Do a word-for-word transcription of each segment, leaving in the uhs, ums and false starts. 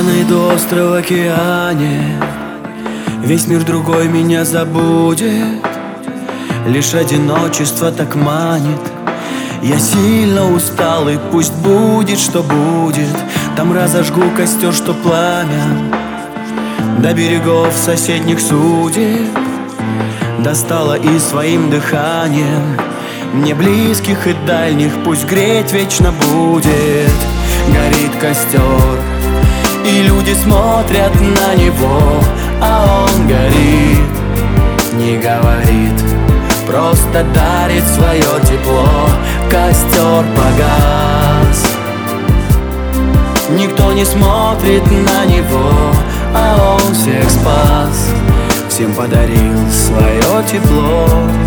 Я найду остров в океане, весь мир другой меня забудет. Лишь одиночество так манит. Я сильно устал, и пусть будет, что будет. Там разожгу костер, что пламя до берегов соседних судеб достало и своим дыханием мне близких и дальних пусть греть вечно будет. Горит костер, и люди смотрят на него, а он горит, не говорит, просто дарит свое тепло. Костер погас, никто не смотрит на него, а он всех спас, всем подарил свое тепло.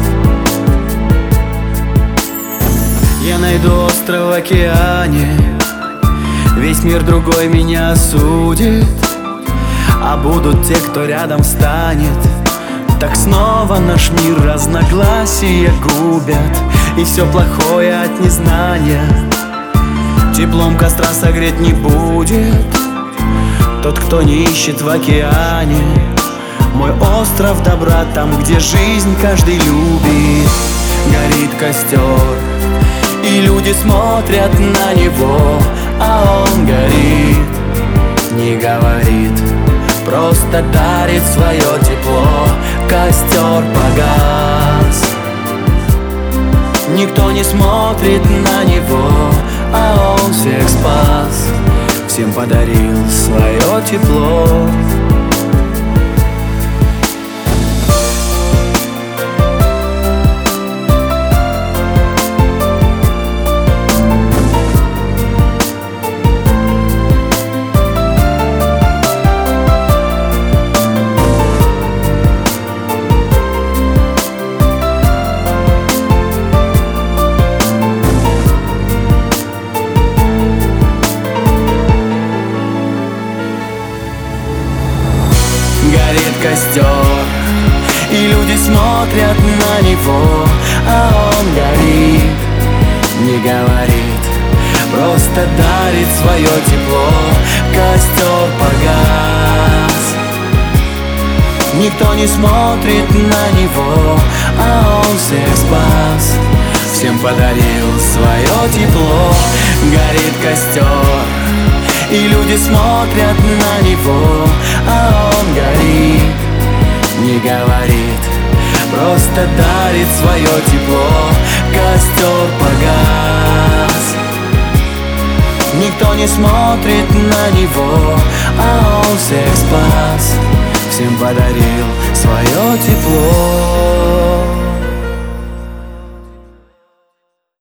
Я найду остров в океане, весь мир другой меня осудит, а будут те, кто рядом станет. Так снова наш мир разногласия губят, и все плохое от незнания теплом костра согреть не будет тот, кто не ищет в океане мой остров добра, там, где жизнь каждый любит. Горит костер, и люди смотрят на него, а он горит, не говорит, просто дарит свое тепло. Костер погас, никто не смотрит на него, а он всех спас, всем подарил свое тепло. Горит костер, и люди смотрят на него, а он горит, не говорит, просто дарит свое тепло. Костер погас, никто не смотрит на него, а он всех спас, всем подарил свое тепло. Горит костер, и люди смотрят на него, а он горит, не говорит, просто дарит свое тепло. Костер погас, никто не смотрит на него, а он всех спас, всем подарил свое тепло.